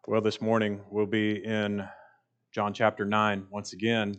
Well, this morning we'll be in John chapter 9 once again.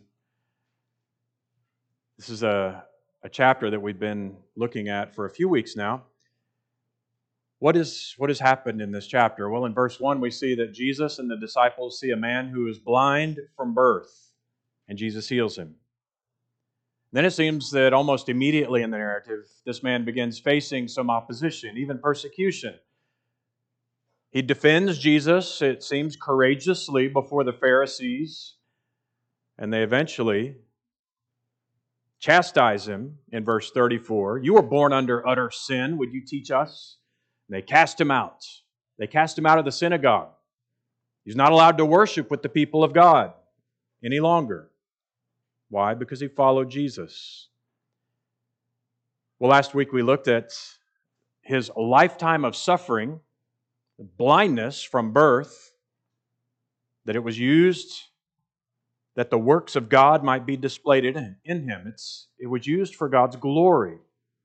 This is a chapter that we've been looking at for a few weeks now. What has happened in this chapter? Well, in verse 1 we see that Jesus and the disciples see a man who is blind from birth, and Jesus heals him. Then it seems that almost immediately in the narrative, this man begins facing some opposition, even persecution. He defends Jesus, it seems, courageously before the Pharisees, and they eventually chastise him in verse 34. You were born under utter sin. Would you teach us? And they cast him out. They cast him out of the synagogue. He's not allowed to worship with the people of God any longer. Why? Because he followed Jesus. Well, last week we looked at his lifetime of suffering, blindness from birth, that it was used that the works of God might be displayed in him. It was used for God's glory.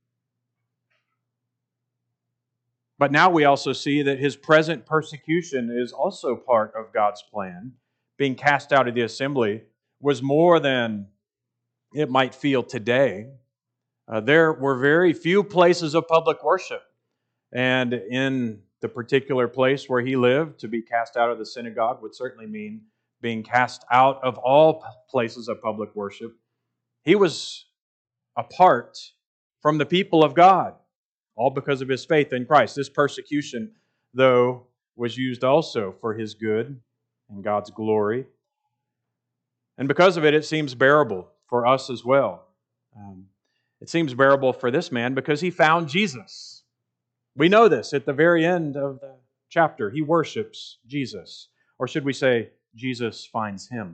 But now we also see that his present persecution is also part of God's plan. Being cast out of the assembly was more than it might feel today. There were very few places of public worship. And in the particular place where he lived, to be cast out of the synagogue would certainly mean being cast out of all places of public worship. He was apart from the people of God, all because of his faith in Christ. This persecution, though, was used also for his good and God's glory. And because of it, it seems bearable for us as well. It seems bearable for this man because he found Jesus. We know this at the very end of the chapter. He worships Jesus. Or should we say, Jesus finds him.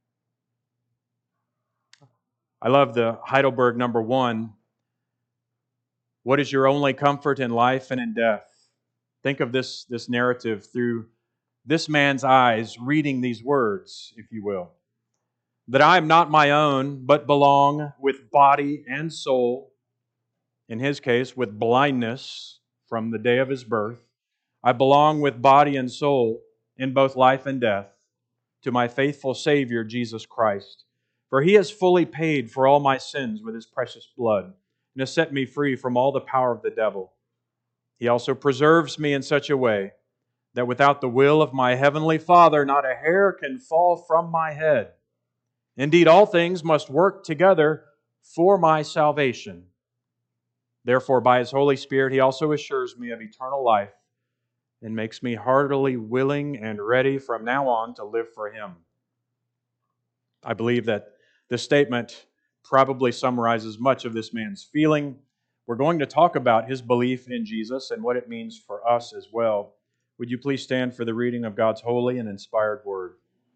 I love the Heidelberg number 1. What is your only comfort in life and in death? Think of this narrative through this man's eyes, reading these words, if you will. That I am not my own, but belong with body and soul, in his case, with blindness from the day of his birth. I belong with body and soul in both life and death to my faithful Savior, Jesus Christ. For he has fully paid for all my sins with his precious blood and has set me free from all the power of the devil. He also preserves me in such a way that without the will of my heavenly Father, not a hair can fall from my head. Indeed, all things must work together for my salvation. Therefore, by his Holy Spirit, he also assures me of eternal life and makes me heartily willing and ready from now on to live for him. I believe that this statement probably summarizes much of this man's feeling. We're going to talk about his belief in Jesus and what it means for us as well. Would you please stand for the reading of God's holy and inspired word?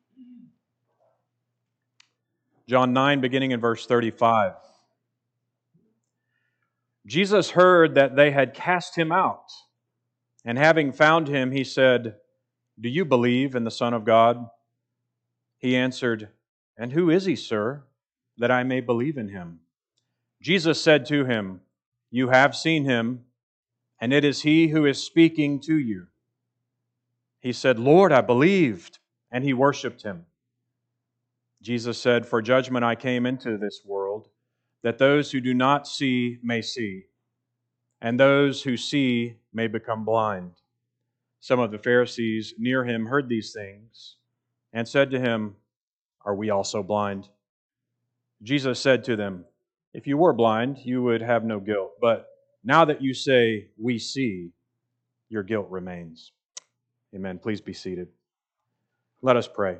John 9, beginning in verse 35. Jesus heard that they had cast him out, and having found him, he said, Do you believe in the Son of God? He answered, And who is he, sir, that I may believe in him? Jesus said to him, You have seen him, and it is he who is speaking to you. He said, Lord, I believed, and he worshipped him. Jesus said, For judgment I came into this world, that those who do not see may see, and those who see may become blind. Some of the Pharisees near him heard these things, and said to him, Are we also blind? Jesus said to them, If you were blind, you would have no guilt. But now that you say, We see, your guilt remains. Amen. Please be seated. Let us pray.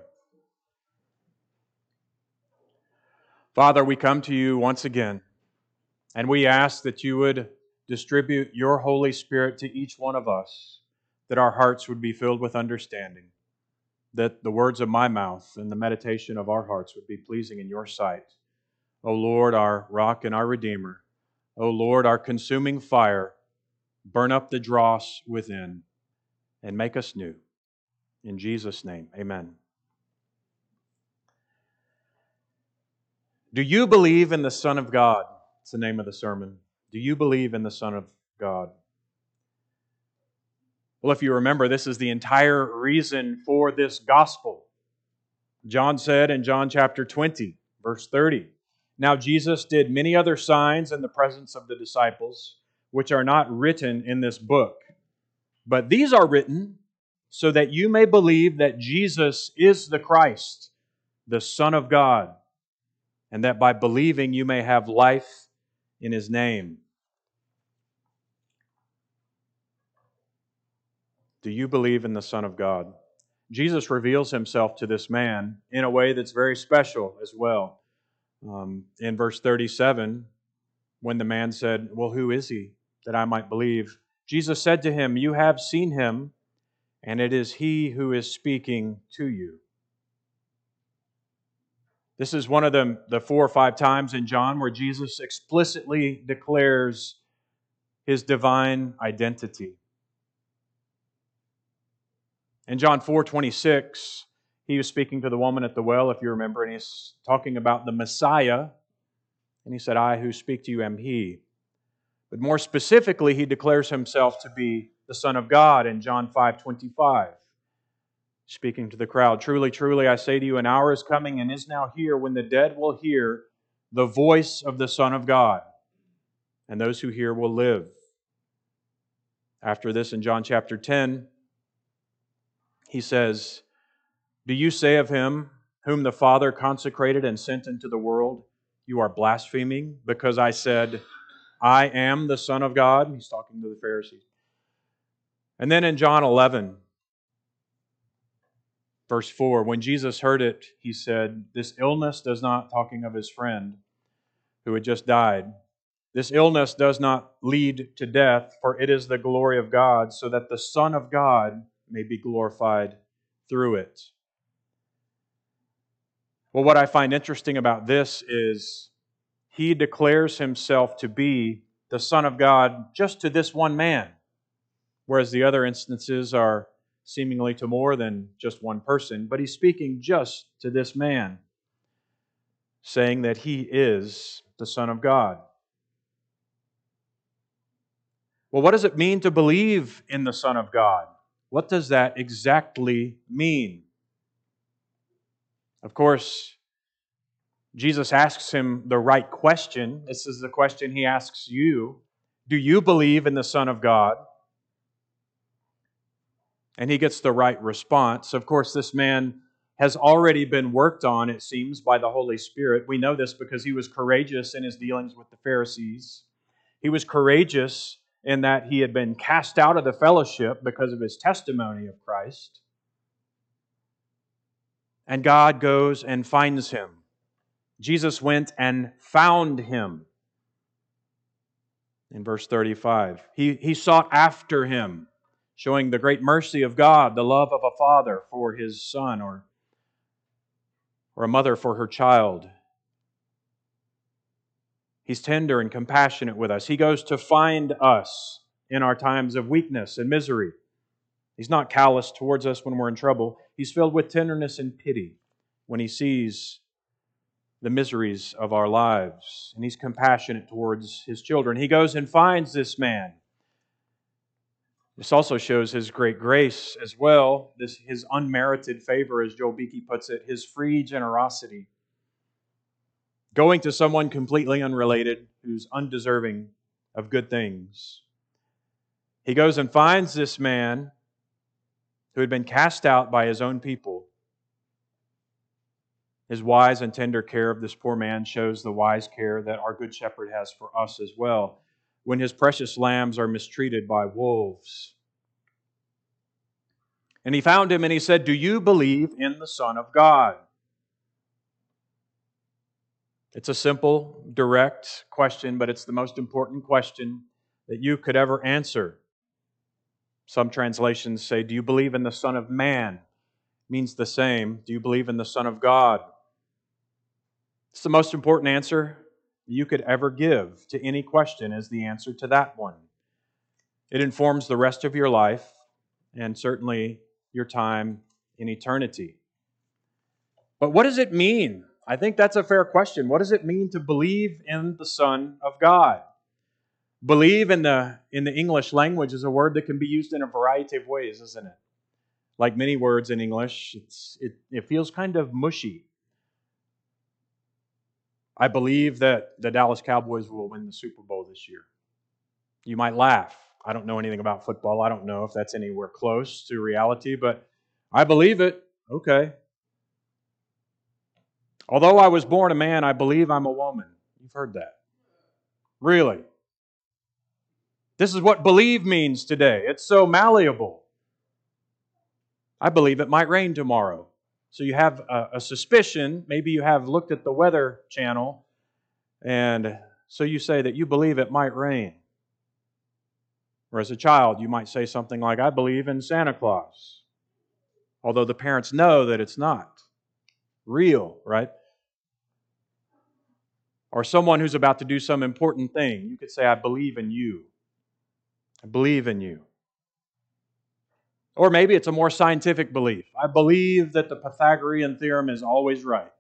Father, we come to you once again, and we ask that you would distribute your Holy Spirit to each one of us, that our hearts would be filled with understanding, that the words of my mouth and the meditation of our hearts would be pleasing in your sight. O Lord, our rock and our Redeemer, O Lord, our consuming fire, burn up the dross within and make us new. In Jesus' name, amen. Do you believe in the Son of God? It's the name of the sermon. Do you believe in the Son of God? Well, if you remember, this is the entire reason for this gospel. John said in John chapter 20, verse 30, "Now Jesus did many other signs in the presence of the disciples, which are not written in this book. But these are written so that you may believe that Jesus is the Christ, the Son of God, and that by believing you may have life in His name." Do you believe in the Son of God? Jesus reveals Himself to this man in a way that's very special as well. In verse 37, when the man said, "Well, who is He, that I might believe?" Jesus said to him, "You have seen Him, and it is He who is speaking to you." This is one of the 4 or 5 times in John where Jesus explicitly declares His divine identity. In John 4:26, He was speaking to the woman at the well, if you remember, and He's talking about the Messiah. And He said, "I who speak to you am He." But more specifically, He declares Himself to be the Son of God in John 5:25. Speaking to the crowd, "Truly, truly, I say to you, an hour is coming and is now here when the dead will hear the voice of the Son of God, and those who hear will live." After this, in John chapter 10, He says, "Do you say of Him whom the Father consecrated and sent into the world, you are blaspheming, because I said, I am the Son of God?" He's talking to the Pharisees. And then in John 11, verse 4, when Jesus heard it, He said, "This illness does not," talking of His friend who had just died, "this illness does not lead to death, for it is the glory of God, so that the Son of God may be glorified through it." Well, what I find interesting about this is He declares Himself to be the Son of God just to this one man, whereas the other instances are seemingly to more than just one person. But He's speaking just to this man, saying that He is the Son of God. Well, what does it mean to believe in the Son of God? What does that exactly mean? Of course, Jesus asks him the right question. This is the question He asks you. Do you believe in the Son of God? And he gets the right response. Of course, this man has already been worked on, it seems, by the Holy Spirit. We know this because he was courageous in his dealings with the Pharisees. He was courageous in that he had been cast out of the fellowship because of his testimony of Christ. And God goes and finds him. Jesus went and found him. In verse 35, he sought after him, showing the great mercy of God, the love of a father for his son, or a mother for her child. He's tender and compassionate with us. He goes to find us in our times of weakness and misery. He's not callous towards us when we're in trouble. He's filled with tenderness and pity when He sees the miseries of our lives. And He's compassionate towards His children. He goes and finds this man. This also shows His great grace as well, His unmerited favor, as Joel Beakey puts it, His free generosity. Going to someone completely unrelated who's undeserving of good things. He goes and finds this man who had been cast out by his own people. His wise and tender care of this poor man shows the wise care that our Good Shepherd has for us as well, when His precious lambs are mistreated by wolves. And He found him and He said, "Do you believe in the Son of God?" It's a simple, direct question, but it's the most important question that you could ever answer. Some translations say, "Do you believe in the Son of Man?" It means the same. Do you believe in the Son of God? It's the most important answer you could ever give to any question, is the answer to that one. It informs the rest of your life and certainly your time in eternity. But what does it mean? I think that's a fair question. What does it mean to believe in the Son of God? Believe in the English language is a word that can be used in a variety of ways, isn't it? Like many words in English, it feels kind of mushy. I believe that the Dallas Cowboys will win the Super Bowl this year. You might laugh. I don't know anything about football. I don't know if that's anywhere close to reality, but I believe it. Okay. Although I was born a man, I believe I'm a woman. You've heard that. Really? This is what believe means today. It's so malleable. I believe it might rain tomorrow. So you have a suspicion. Maybe you have looked at the Weather Channel, and so you say that you believe it might rain. Or as a child, you might say something like, I believe in Santa Claus. Although the parents know that it's not real, right? Or someone who's about to do some important thing, you could say, I believe in you. I believe in you. Or maybe it's a more scientific belief. I believe that the Pythagorean theorem is always right.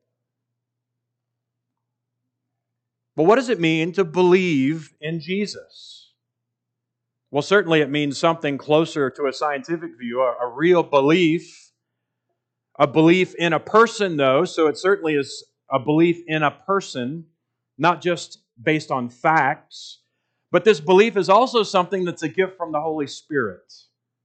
But what does it mean to believe in Jesus? Well, certainly it means something closer to a scientific view, a real belief. A belief in a person, though, so it certainly is a belief in a person, not just based on facts. But this belief is also something that's a gift from the Holy Spirit.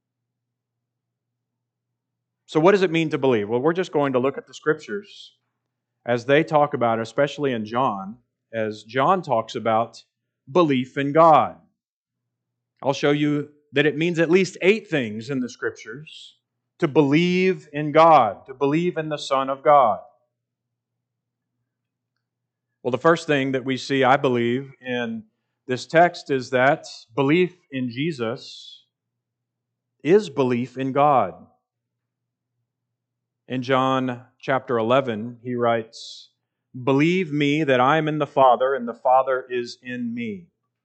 So what does it mean to believe? Well, we're just going to look at the Scriptures as they talk about, especially in John, as John talks about belief in God. I'll show you that it means at least 8 things in the Scriptures to believe in God, to believe in the Son of God. Well, the first thing that we see, I believe, in this text is that belief in Jesus is belief in God. In John chapter 11, he writes, believe me that I am in the Father and the Father is in me.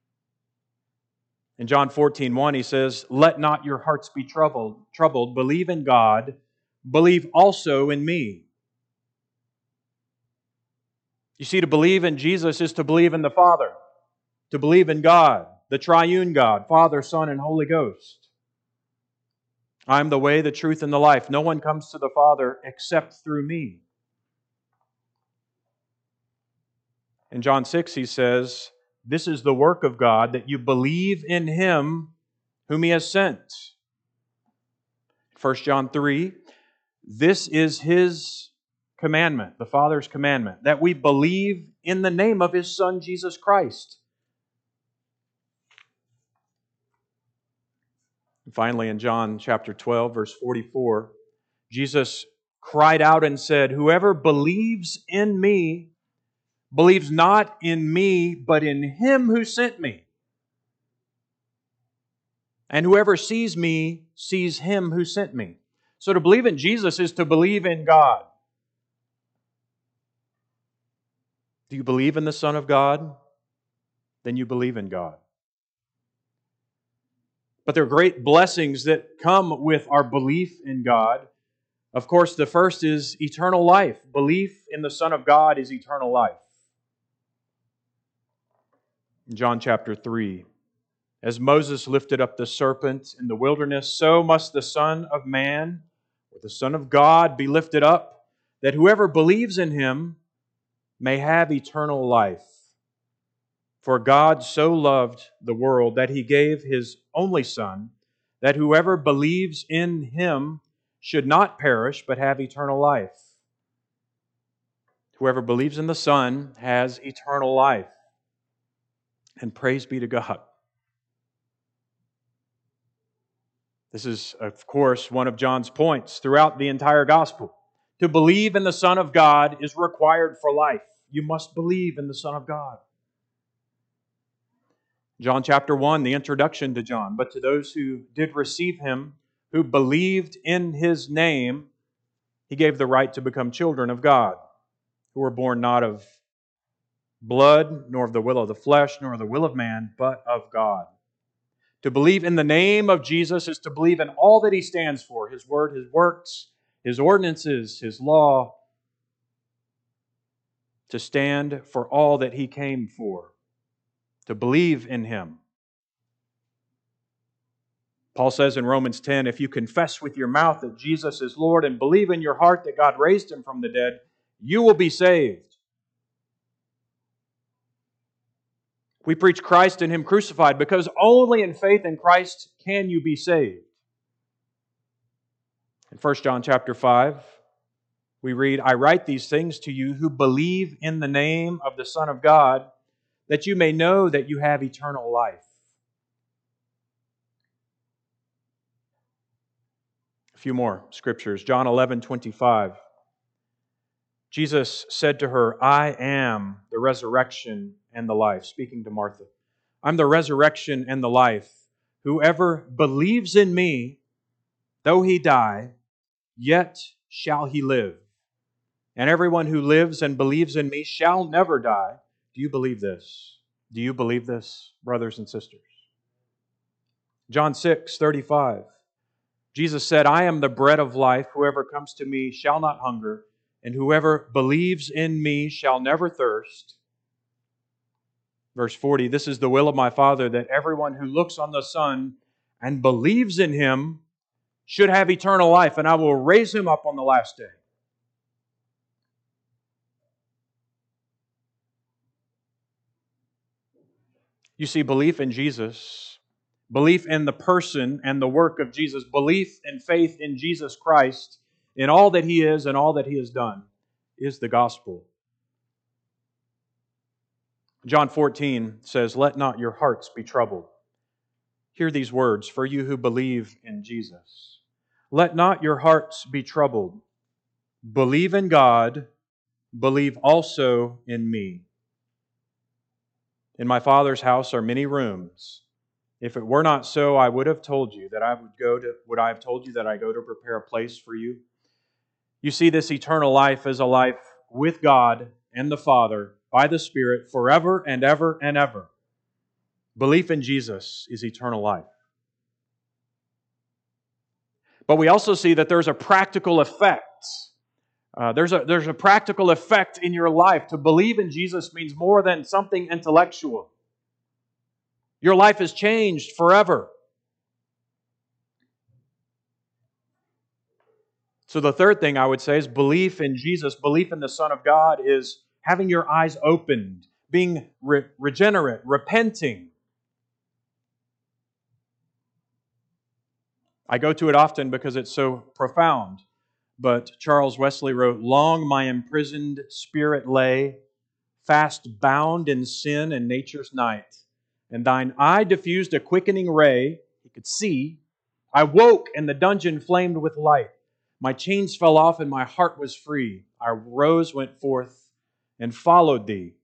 In John 14:1, he says, let not your hearts be troubled. Believe in God. Believe also in me. You see, to believe in Jesus is to believe in the Father. To believe in God, the triune God, Father, Son, and Holy Ghost. I am the way, the truth, and the life. No one comes to the Father except through me. In John 6, he says, this is the work of God, that you believe in Him whom He has sent. 1 John 3, this is His commandment, the Father's commandment, that we believe in the name of His Son, Jesus Christ. And finally, in John chapter 12, verse 44, Jesus cried out and said, whoever believes in me believes not in me, but in Him who sent me. And whoever sees me sees Him who sent me. So to believe in Jesus is to believe in God. Do you believe in the Son of God? Then you believe in God. But there are great blessings that come with our belief in God. Of course, the first is eternal life. Belief in the Son of God is eternal life. In John chapter 3, as Moses lifted up the serpent in the wilderness, so must the Son of Man, or the Son of God, be lifted up, that whoever believes in Him may have eternal life. For God so loved the world that He gave His only Son, that whoever believes in Him should not perish, but have eternal life. Whoever believes in the Son has eternal life. And praise be to God. This is, of course, one of John's points throughout the entire gospel. To believe in the Son of God is required for life. You must believe in the Son of God. John chapter 1, the introduction to John. But to those who did receive Him, who believed in His name, He gave the right to become children of God, who were born not of blood, nor of the will of the flesh, nor of the will of man, but of God. To believe in the name of Jesus is to believe in all that He stands for, His word, His works, His ordinances, His law, to stand for all that He came for, to believe in Him. Paul says in Romans 10, if you confess with your mouth that Jesus is Lord and believe in your heart that God raised Him from the dead, you will be saved. We preach Christ and Him crucified because only in faith in Christ can you be saved. In 1 John chapter 5, we read, I write these things to you who believe in the name of the Son of God, that you may know that you have eternal life. A few more scriptures. John 11:25. Jesus said to her, I am the resurrection and the life. Speaking to Martha. I'm the resurrection and the life. Whoever believes in me, though he die, yet shall he live. And everyone who lives and believes in me shall never die. Do you believe this? Do you believe this, brothers and sisters? John 6:35. Jesus said, I am the bread of life. Whoever comes to me shall not hunger, and whoever believes in me shall never thirst. Verse 40, this is the will of my Father, that everyone who looks on the Son and believes in Him should have eternal life, and I will raise him up on the last day. You see, belief in Jesus, belief in the person and the work of Jesus, belief and faith in Jesus Christ, in all that He is and all that He has done, is the gospel. John 14 says, let not your hearts be troubled. Hear these words, for you who believe in Jesus. Let not your hearts be troubled. Believe in God, believe also in me. In my Father's house are many rooms. If it were not so, I would have told you that would I have told you that I go to prepare a place for you? You see, this eternal life is a life with God and the Father by the Spirit forever and ever and ever. Belief in Jesus is eternal life. But we also see that there's a practical effect. There's a practical effect in your life. To believe in Jesus means more than something intellectual. Your life is changed forever. So the third thing I would say is belief in Jesus, belief in the Son of God is having your eyes opened, being regenerate, repenting. I go to it often because it's so profound. But Charles Wesley wrote, long my imprisoned spirit lay, fast bound in sin and nature's night. And thine eye diffused a quickening ray, he could see. I woke and the dungeon flamed with light. My chains fell off and my heart was free. I rose, went forth, and followed thee.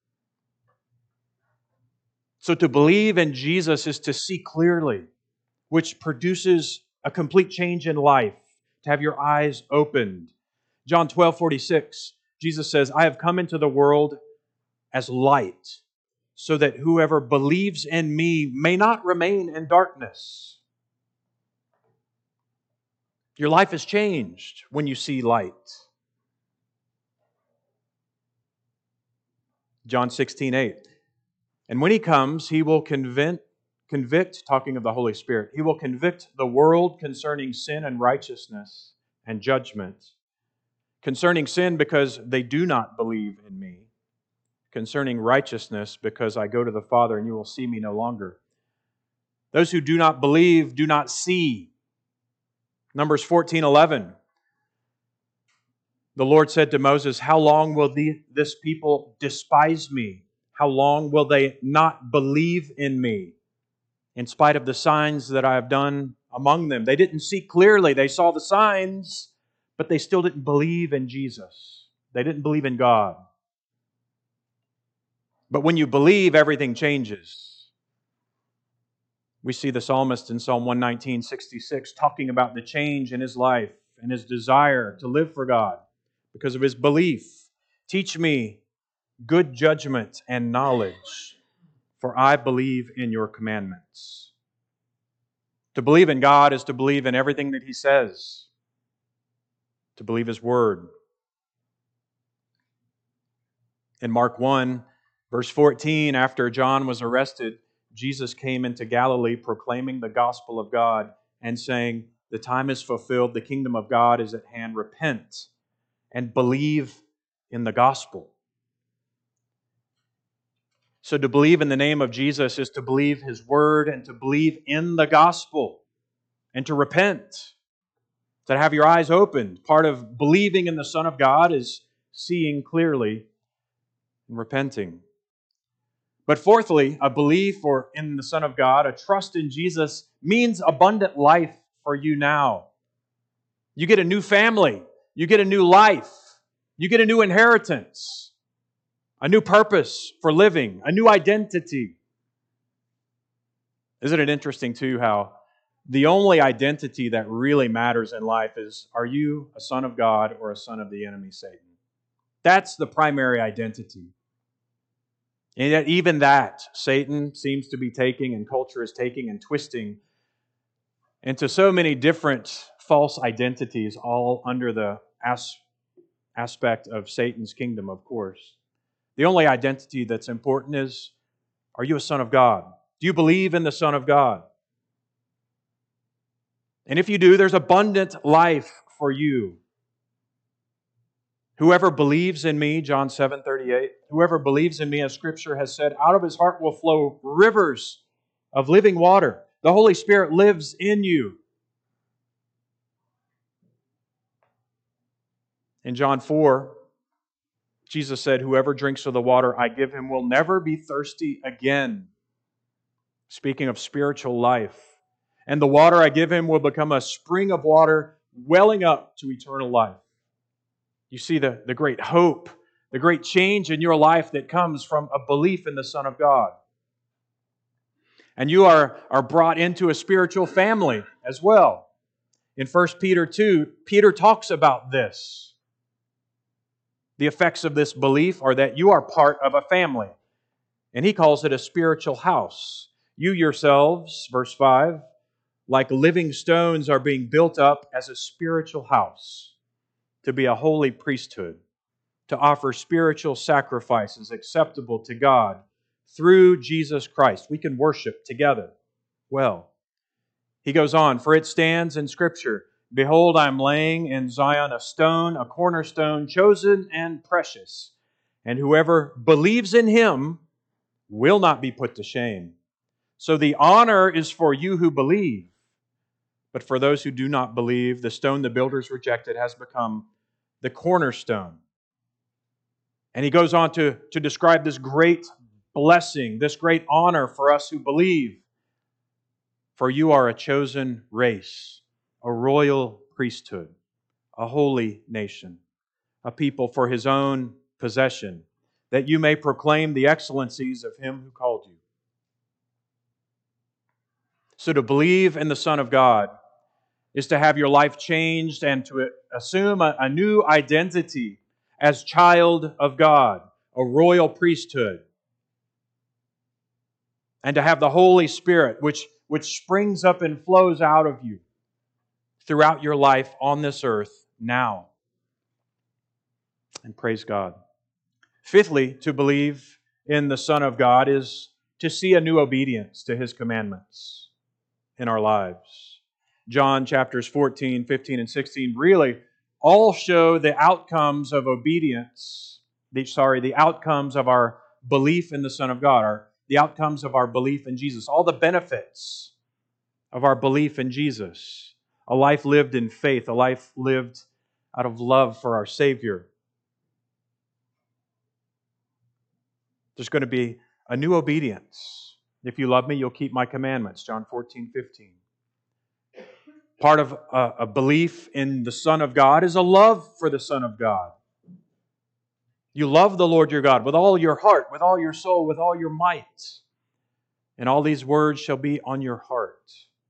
So to believe in Jesus is to see clearly, which produces a complete change in life, to have your eyes opened. John 12:46, Jesus says, I have come into the world as light, so that whoever believes in me may not remain in darkness. Your life is changed when you see light. John 16:8. And when He comes, He will convict, talking of the Holy Spirit, He will convict the world concerning sin and righteousness and judgment. Concerning sin, because they do not believe in me. Concerning righteousness, because I go to the Father and you will see me no longer. Those who do not believe do not see. Numbers 14:11. The Lord said to Moses, how long will this people despise me? How long will they not believe in me? In spite of the signs that I have done among them. They didn't see clearly. They saw the signs, but they still didn't believe in Jesus. They didn't believe in God. But when you believe, everything changes. We see the psalmist in Psalm 119:66 talking about the change in his life and his desire to live for God because of his belief. Teach me good judgment and knowledge, for I believe in your commandments. To believe in God is to believe in everything that He says, to believe His Word. In Mark 1, verse 14, after John was arrested, Jesus came into Galilee proclaiming the gospel of God and saying, "The time is fulfilled, the kingdom of God is at hand. Repent and believe in the gospel." So to believe in the name of Jesus is to believe His word and to believe in the gospel and to repent, to have your eyes opened. Part of believing in the Son of God is seeing clearly and repenting. But fourthly, a belief in the Son of God, a trust in Jesus, means abundant life for you now. You get a new family. You get a new life. You get a new inheritance. A new purpose for living. A new identity. Isn't it interesting, too, how the only identity that really matters in life is, are you a son of God or a son of the enemy, Satan? That's the primary identity. And yet even that, Satan seems to be taking, and culture is taking and twisting into so many different false identities, all under the aspect of Satan's kingdom, of course. The only identity that's important is, are you a son of God? Do you believe in the Son of God? And if you do, there's abundant life for you. Whoever believes in me, John 7:38, whoever believes in me, as Scripture has said, out of his heart will flow rivers of living water. The Holy Spirit lives in you. In John 4, Jesus said, whoever drinks of the water I give him will never be thirsty again. Speaking of spiritual life. And the water I give him will become a spring of water welling up to eternal life. You see the great hope, the great change in your life that comes from a belief in the Son of God. And you are brought into a spiritual family as well. In 1 Peter 2, Peter talks about this. The effects of this belief are that you are part of a family. And he calls it a spiritual house. You yourselves, verse 5, like living stones are being built up as a spiritual house to be a holy priesthood, to offer spiritual sacrifices acceptable to God through Jesus Christ. We can worship together well. He goes on, for it stands in Scripture, behold, I am laying in Zion a stone, a cornerstone, chosen and precious, and whoever believes in Him will not be put to shame. So the honor is for you who believe, but for those who do not believe, the stone the builders rejected has become the cornerstone. And he goes on to describe this great blessing, this great honor for us who believe. For you are a chosen race, a royal priesthood, a holy nation, a people for His own possession, that you may proclaim the excellencies of Him who called you. So to believe in the Son of God is to have your life changed and to assume a new identity as child of God, a royal priesthood, and to have the Holy Spirit, which springs up and flows out of you throughout your life on this earth now. And praise God. Fifthly, to believe in the Son of God is to see a new obedience to His commandments in our lives. John chapters 14, 15, and 16 really all show the outcomes of obedience, the outcomes of our belief in the Son of God, the outcomes of our belief in Jesus, all the benefits of our belief in Jesus. A life lived in faith, a life lived out of love for our Savior. There's going to be a new obedience. If you love me, you'll keep my commandments, John 14, 15. Part of a belief in the Son of God is a love for the Son of God. You love the Lord your God with all your heart, with all your soul, with all your might. And all these words shall be on your heart.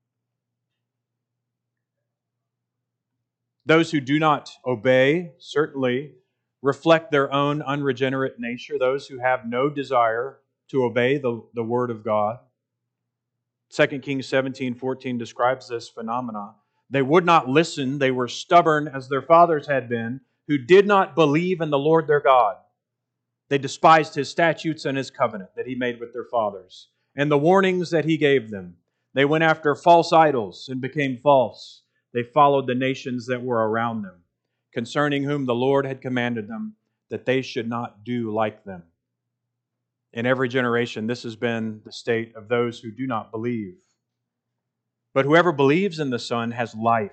Those who do not obey certainly reflect their own unregenerate nature. Those who have no desire to obey the Word of God. 2 Kings 17:14 describes this phenomenon. They would not listen. They were stubborn as their fathers had been, who did not believe in the Lord their God. They despised His statutes and His covenant that He made with their fathers. and the warnings that He gave them. They went after false idols and became false. They followed the nations that were around them, concerning whom the Lord had commanded them that they should not do like them. In every generation, this has been the state of those who do not believe. But whoever believes in the Son has life.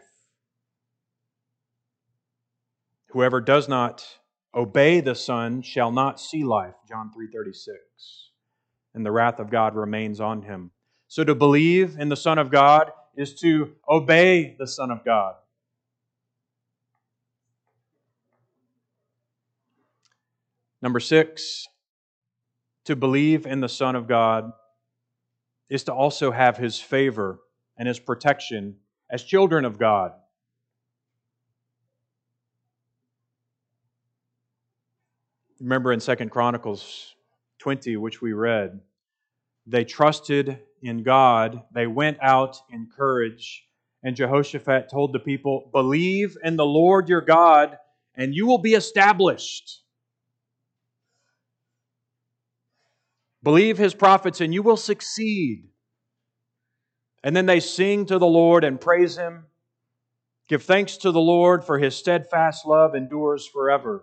Whoever does not obey the Son shall not see life, John 3:36. And the wrath of God remains on him. So to believe in the Son of God is to obey the Son of God. Number 6, to believe in the Son of God is to also have His favor and His protection as children of God. Remember in 2 Chronicles 20, which we read, they trusted in God, they went out in courage, and Jehoshaphat told the people, believe in the Lord your God, and you will be established. Believe His prophets, and you will succeed. And then they sing to the Lord and praise Him. Give thanks to the Lord, for His steadfast love endures forever.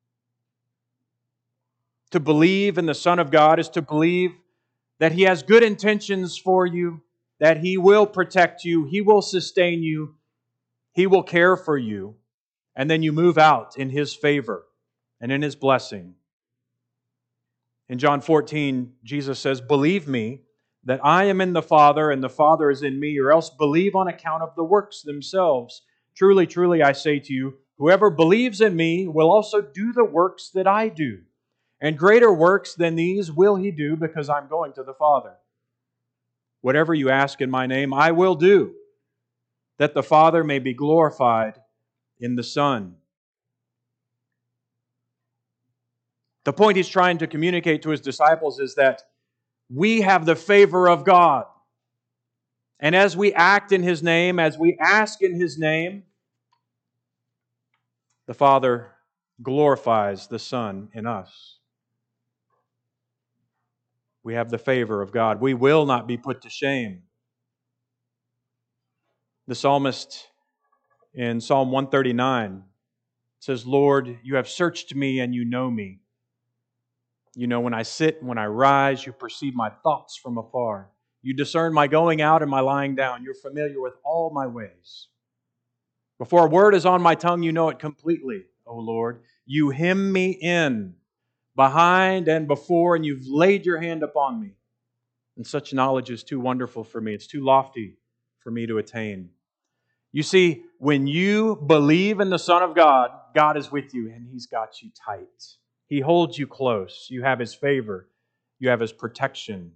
To believe in the Son of God is to believe that He has good intentions for you, that He will protect you, He will sustain you, He will care for you, and then you move out in His favor and in His blessing. In John 14, Jesus says, believe me that I am in the Father and the Father is in me, or else believe on account of the works themselves. Truly, truly, I say to you, whoever believes in me will also do the works that I do. And greater works than these will he do, because I'm going to the Father. Whatever you ask in my name, I will do, that the Father may be glorified in the Son. The point He's trying to communicate to His disciples is that we have the favor of God. And as we act in His name, as we ask in His name, the Father glorifies the Son in us. We have the favor of God. We will not be put to shame. The psalmist in Psalm 139 says, Lord, you have searched me and you know me. You know when I sit and when I rise, you perceive my thoughts from afar. You discern my going out and my lying down. You're familiar with all my ways. Before a word is on my tongue, you know it completely, O Lord. You hem me in, behind and before, and you've laid your hand upon me. And such knowledge is too wonderful for me. It's too lofty for me to attain. You see, when you believe in the Son of God, God is with you and He's got you tight. He holds you close. You have His favor. You have His protection.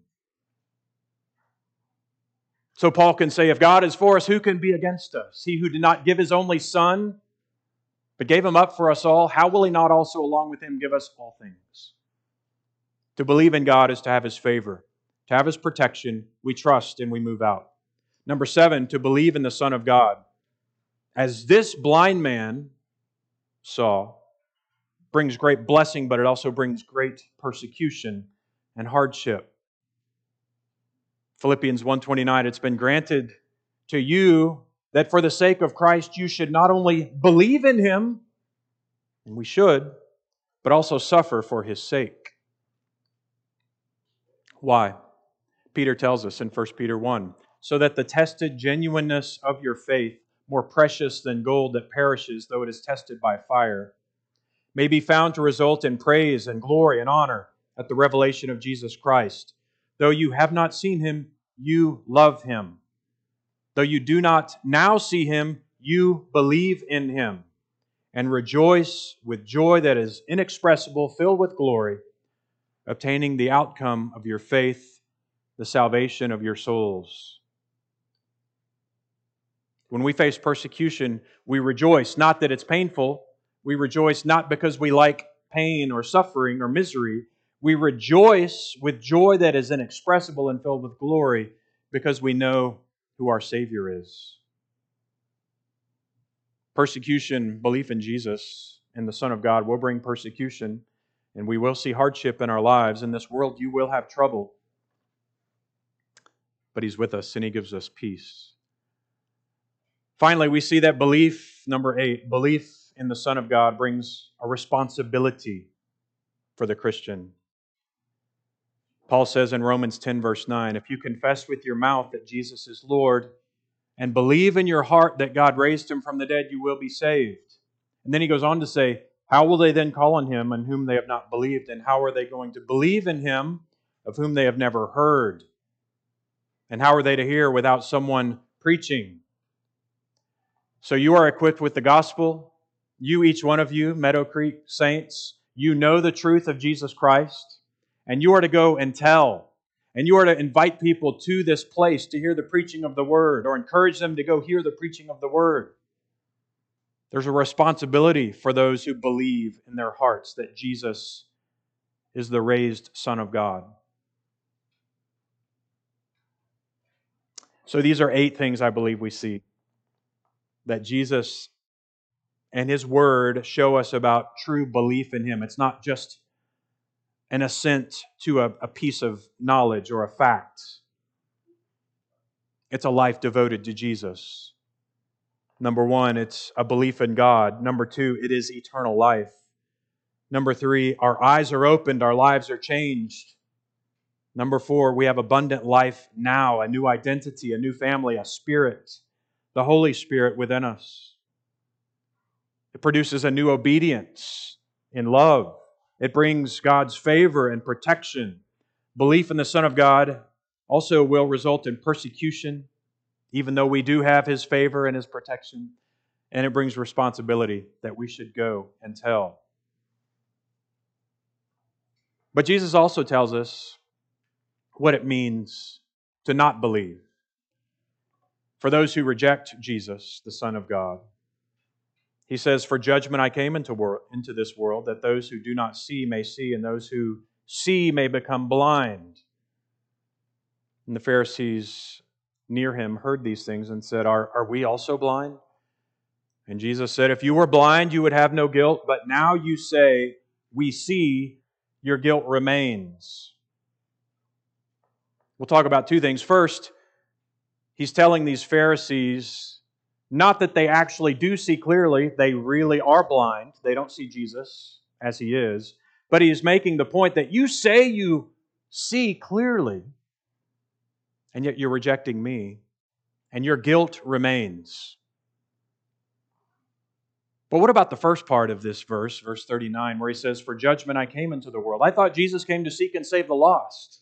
So Paul can say, if God is for us, who can be against us? He who did not give His only Son, but gave Him up for us all, how will He not also along with Him give us all things? To believe in God is to have His favor. To have His protection, we trust and we move out. Number 7, to believe in the Son of God. As this blind man saw, brings great blessing, but it also brings great persecution and hardship. Philippians 1:29, it's been granted to you that for the sake of Christ you should not only believe in Him, and we should, but also suffer for His sake. Why? Peter tells us in 1 Peter 1, so that the tested genuineness of your faith, more precious than gold that perishes though it is tested by fire, may be found to result in praise and glory and honor at the revelation of Jesus Christ. Though you have not seen Him, you love Him. Though you do not now see Him, you believe in Him and rejoice with joy that is inexpressible, filled with glory, obtaining the outcome of your faith, the salvation of your souls. When we face persecution, we rejoice, not that it's painful. We rejoice not because we like pain or suffering or misery. We rejoice with joy that is inexpressible and filled with glory because we know who our Savior is. Persecution, belief in Jesus and the Son of God will bring persecution, and we will see hardship in our lives. In this world, you will have trouble. but He's with us and He gives us peace. Finally, we see that belief, number 8, belief in the Son of God brings a responsibility for the Christian. Paul says in Romans 10, verse 9, if you confess with your mouth that Jesus is Lord and believe in your heart that God raised Him from the dead, you will be saved. And then he goes on to say, how will they then call on Him in whom they have not believed? And how are they going to believe in Him of whom they have never heard? And how are they to hear without someone preaching? So you are equipped with the gospel. You, each one of you, Meadow Creek saints, you know the truth of Jesus Christ. And you are to go and tell. And you are to invite people to this place to hear the preaching of the Word, or encourage them to go hear the preaching of the Word. There's a responsibility for those who believe in their hearts that Jesus is the raised Son of God. So these are 8 things I believe we see that Jesus and His Word show us about true belief in Him. It's not just an assent to a piece of knowledge or a fact. It's a life devoted to Jesus. Number 1, it's a belief in God. Number 2, it is eternal life. Number 3, our eyes are opened, our lives are changed. Number 4, we have abundant life now, a new identity, a new family, a spirit, the Holy Spirit within us. It produces a new obedience in love. It brings God's favor and protection. Belief in the Son of God also will result in persecution, even though we do have His favor and His protection. And it brings responsibility that we should go and tell. But Jesus also tells us what it means to not believe. For those who reject Jesus, the Son of God, He says, for judgment I came into this world, that those who do not see may see, and those who see may become blind. And the Pharisees near Him heard these things and said, Are we also blind? And Jesus said, if you were blind, you would have no guilt, but now you say, we see, your guilt remains. We'll talk about 2 things. First, He's telling these Pharisees, not that they actually do see clearly, they really are blind. They don't see Jesus as He is. But He's making the point that you say you see clearly, and yet you're rejecting me, and your guilt remains. But what about the first part of this verse, verse 39, where He says, for judgment I came into the world? I thought Jesus came to seek and save the lost.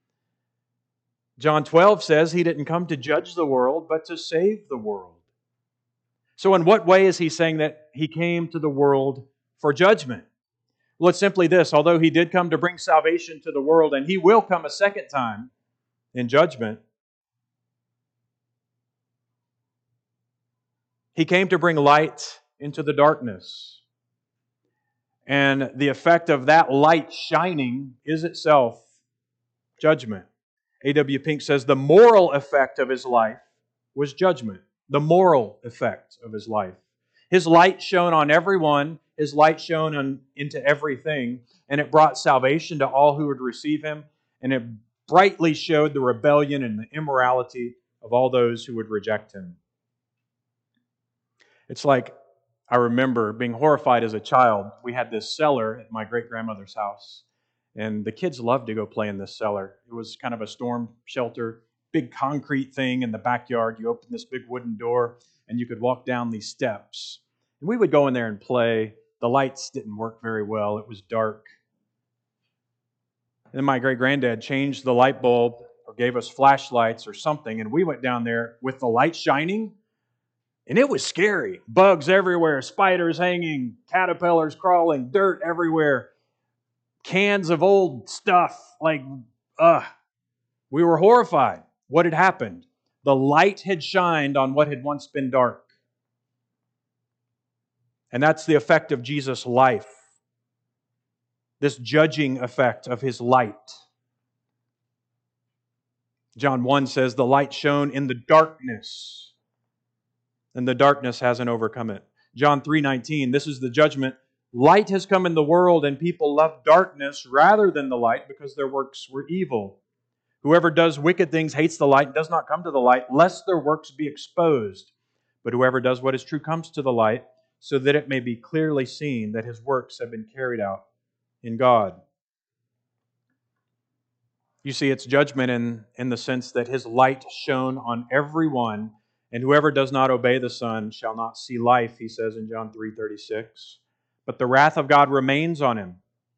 John 12 says He didn't come to judge the world, but to save the world. So in what way is He saying that He came to the world for judgment? Well, it's simply this. Although He did come to bring salvation to the world, and He will come a second time in judgment, He came to bring light into the darkness. And the effect of that light shining is itself judgment. A.W. Pink says the moral effect of His life was judgment. The moral effect of His life. His light shone on everyone. His light shone into everything. And it brought salvation to all who would receive Him. And it brightly showed the rebellion and the immorality of all those who would reject Him. It's like, I remember being horrified as a child. We had this cellar at my great-grandmother's house. And the kids loved to go play in this cellar. It was kind of a storm shelter, big concrete thing in the backyard. You open this big wooden door, and you could walk down these steps. And we would go in there and play. The lights didn't work very well. It was dark. And then my great-granddad changed the light bulb or gave us flashlights or something, and we went down there with the light shining, and it was scary. Bugs everywhere, spiders hanging, caterpillars crawling, dirt everywhere. Cans of old stuff, we were horrified. What had happened? The light had shined on what had once been dark. And that's the effect of Jesus' life. This judging effect of His light. John 1 says, the light shone in the darkness, and the darkness hasn't overcome it. John 3:19, this is the judgment. Light has come in the world, and people love darkness rather than the light because their works were evil. Whoever does wicked things hates the light and does not come to the light, lest their works be exposed. But whoever does what is true comes to the light, so that it may be clearly seen that his works have been carried out in God. You see, it's judgment in the sense that His light shone on everyone, and whoever does not obey the Son shall not see life, He says in John 3:36. But the wrath of God remains on him.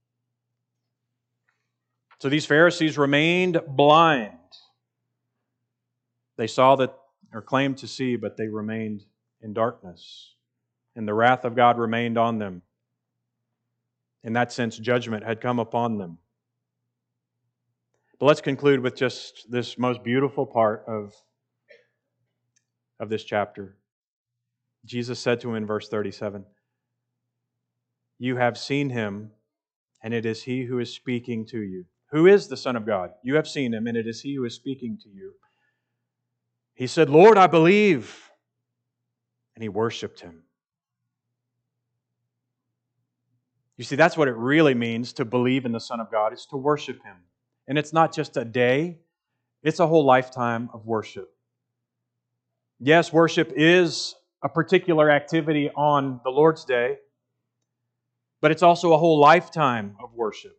So these Pharisees remained blind. They saw that, or claimed to see, but they remained in darkness. And the wrath of God remained on them. In that sense, judgment had come upon them. But let's conclude with just this most beautiful part of this chapter. Jesus said to him in verse 37, "You have seen Him, and it is He who is speaking to you." Who is the Son of God? You have seen Him, and it is He who is speaking to you. He said, "Lord, I believe." And he worshiped Him. You see, that's what it really means to believe in the Son of God, is to worship Him. And it's not just a day, it's a whole lifetime of worship. Yes, worship is a particular activity on the Lord's Day, but it's also a whole lifetime of worship.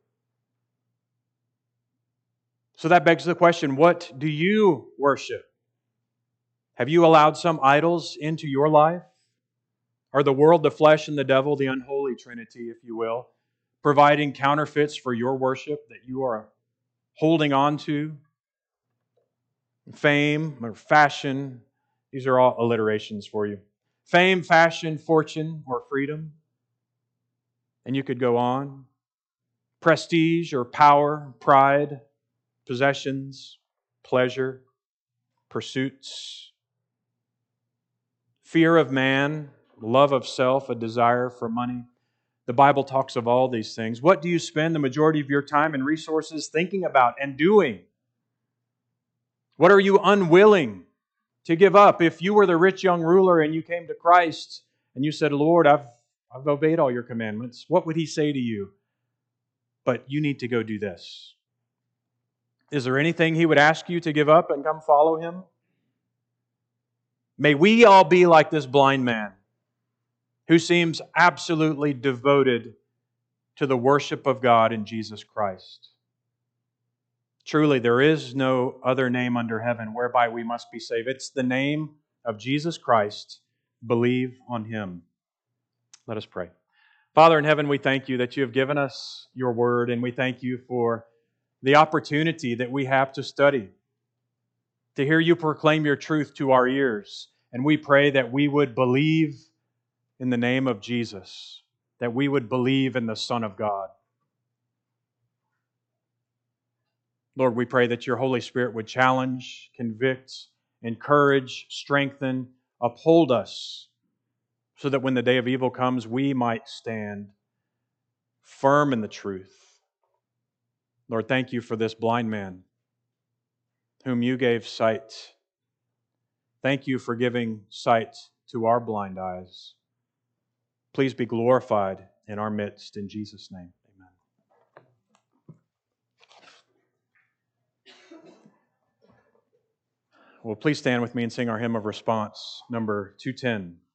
So that begs the question, what do you worship? Have you allowed some idols into your life? Are the world, the flesh, and the devil, the unholy trinity, if you will, providing counterfeits for your worship that you are holding on to? Fame or fashion, these are all alliterations for you. Fame, fashion, fortune, or freedom. And you could go on. Prestige or power, pride, possessions, pleasure, pursuits, fear of man, love of self, a desire for money. The Bible talks of all these things. What do you spend the majority of your time and resources thinking about and doing? What are you unwilling to give up? If you were the rich young ruler and you came to Christ and you said, "Lord, I've obeyed all your commandments," what would He say to you? But you need to go do this. Is there anything He would ask you to give up and come follow Him? May we all be like this blind man who seems absolutely devoted to the worship of God in Jesus Christ. Truly, there is no other name under heaven whereby we must be saved. It's the name of Jesus Christ. Believe on Him. Let us pray. Father in heaven, we thank You that You have given us Your Word, and we thank You for the opportunity that we have to study, to hear You proclaim Your truth to our ears. And we pray that we would believe in the name of Jesus, that we would believe in the Son of God. Lord, we pray that Your Holy Spirit would challenge, convict, encourage, strengthen, uphold us, so that when the day of evil comes, we might stand firm in the truth. Lord, thank You for this blind man whom You gave sight. Thank You for giving sight to our blind eyes. Please be glorified in our midst, in Jesus' name. Amen. Well, please stand with me and sing our hymn of response, number 210.